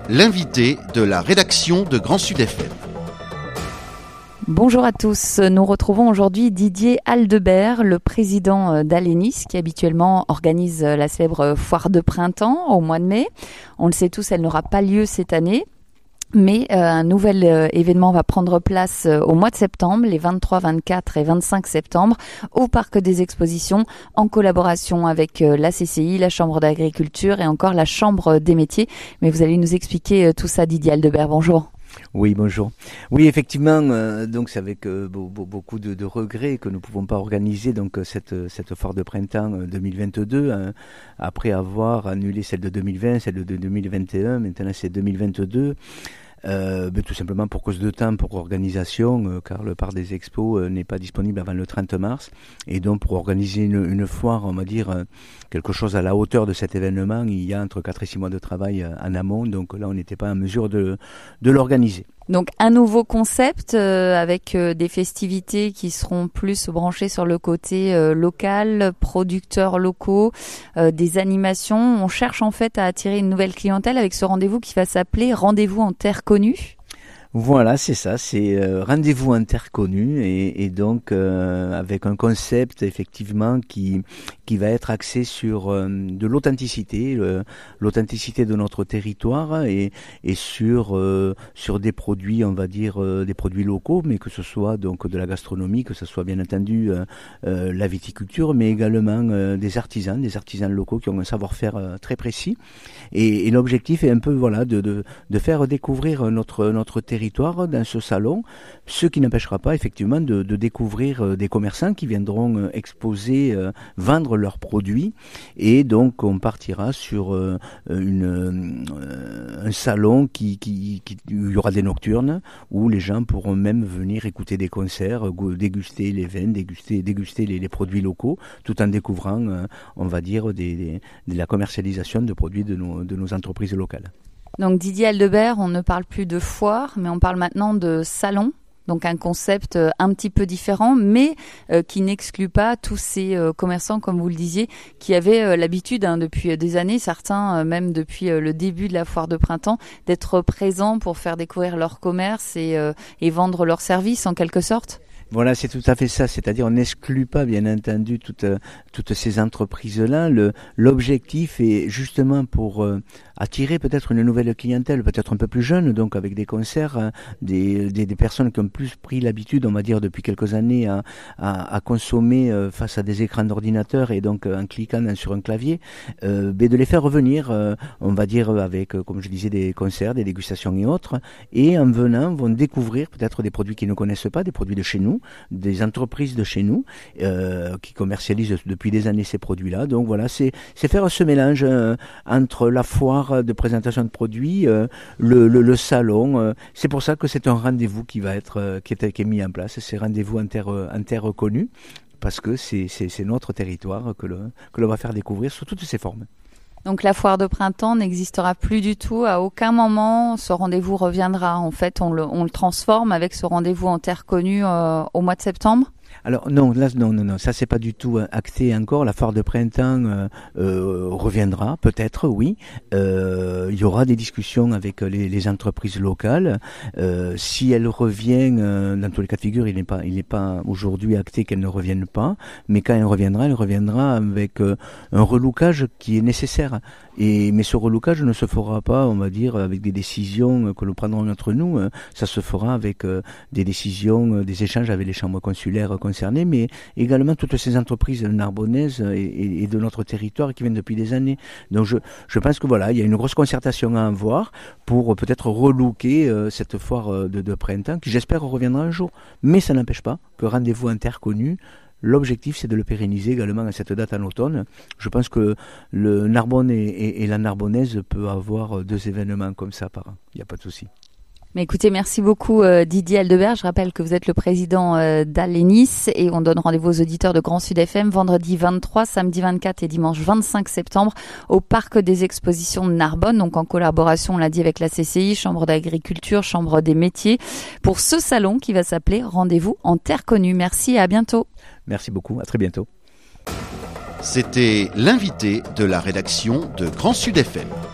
l'invité de la rédaction de Grand Sud FM. Bonjour à tous, nous retrouvons aujourd'hui Didier Aldebert, le président d'Alenis, qui habituellement organise la célèbre foire de printemps au mois de mai. On le sait tous, elle n'aura pas lieu cette année. Mais un nouvel événement va prendre place au mois de septembre, les 23, 24 et 25 septembre, au Parc des Expositions, en collaboration avec la CCI, la Chambre d'agriculture et encore la Chambre des métiers. Mais vous allez nous expliquer tout ça, Didier Aldebert. Bonjour. Oui, bonjour. Oui, effectivement, donc c'est avec beaucoup de regrets que nous ne pouvons pas organiser donc cette foire de printemps 2022, après avoir annulé celle de 2020, celle de 2021, maintenant c'est 2022. Tout simplement pour cause de temps, pour organisation, car le parc des expos n'est pas disponible avant le 30 mars. Et donc pour organiser une foire, on va dire quelque chose à la hauteur de cet événement, il y a entre 4 et 6 mois de travail en amont. Donc là, on n'était pas en mesure de l'organiser. Donc un nouveau concept avec des festivités qui seront plus branchées sur le côté local, producteurs locaux, des animations. On cherche en fait à attirer une nouvelle clientèle avec ce rendez-vous qui va s'appeler Rendez-vous en terre connue. Voilà, c'est ça, c'est rendez-vous en terre connue et donc avec un concept effectivement qui va être axé sur de l'authenticité, l'authenticité de notre territoire et sur des produits, on va dire des produits locaux, mais que ce soit donc de la gastronomie, que ce soit bien entendu la viticulture, mais également des artisans locaux qui ont un savoir-faire très précis et l'objectif est un peu voilà de faire découvrir notre territoire dans ce salon, ce qui n'empêchera pas effectivement de découvrir des commerçants qui viendront exposer, vendre leurs produits et donc on partira sur un salon où il y aura des nocturnes où les gens pourront même venir écouter des concerts, déguster les vins, déguster les produits locaux tout en découvrant, on va dire, de la commercialisation de produits de nos entreprises locales. Donc Didier Aldebert, on ne parle plus de foire, mais on parle maintenant de salon. Donc un concept un petit peu différent, mais qui n'exclut pas tous ces commerçants, comme vous le disiez, qui avaient l'habitude depuis des années, certains même depuis le début de la foire de printemps, d'être présents pour faire découvrir leur commerce et vendre leurs services en quelque sorte. Voilà, c'est tout à fait ça. C'est-à-dire, on n'exclut pas, bien entendu, toutes ces entreprises-là. L'objectif est justement pour attirer peut-être une nouvelle clientèle, peut-être un peu plus jeune, donc avec des concerts, des personnes qui ont plus pris l'habitude, on va dire, depuis quelques années, à consommer face à des écrans d'ordinateur et donc en cliquant sur un clavier, de les faire revenir, on va dire, avec, comme je disais, des concerts, des dégustations et autres, et en venant, vont découvrir peut-être des produits qu'ils ne connaissent pas, des produits de chez nous, des entreprises de chez nous qui commercialisent depuis des années ces produits-là. Donc voilà, c'est faire ce mélange entre la foire de présentation de produits, le salon. C'est pour ça que c'est un rendez-vous qui est mis en place. C'est rendez-vous en terre connue parce que c'est notre territoire que l'on va faire découvrir sous toutes ses formes. Donc la foire de printemps n'existera plus du tout, à aucun moment ce rendez-vous reviendra. En fait, on le transforme avec ce rendez-vous en terre connue au mois de septembre. Alors non, ça c'est pas du tout acté encore. La foire de printemps reviendra, peut-être, oui. Il y aura des discussions avec les entreprises locales. Si elle revient, dans tous les cas de figure, il n'est pas aujourd'hui acté qu'elle ne revienne pas. Mais quand elle reviendra avec un relookage qui est nécessaire. Mais ce relookage ne se fera pas, on va dire, avec des décisions que nous prendrons entre nous. Ça se fera avec des décisions, des échanges avec les chambres consulaires concernées, mais également toutes ces entreprises narbonnaises et de notre territoire qui viennent depuis des années. Donc je pense que voilà, il y a une grosse concertation à avoir pour peut-être relooker cette foire de printemps qui j'espère reviendra un jour. Mais ça n'empêche pas que rendez-vous en terre connue, l'objectif, c'est de le pérenniser également à cette date en automne. Je pense que le Narbonne et la Narbonnaise peut avoir 2 événements comme ça par an. Il n'y a pas de souci. Mais écoutez, merci beaucoup Didier Aldebert. Je rappelle que vous êtes le président d'Alenis et on donne rendez-vous aux auditeurs de Grand Sud FM vendredi 23, samedi 24 et dimanche 25 septembre au Parc des Expositions de Narbonne, donc en collaboration, on l'a dit, avec la CCI, Chambre d'agriculture, Chambre des métiers, pour ce salon qui va s'appeler Rendez-vous en terre connue. Merci et à bientôt. Merci beaucoup, à très bientôt. C'était l'invité de la rédaction de Grand Sud FM.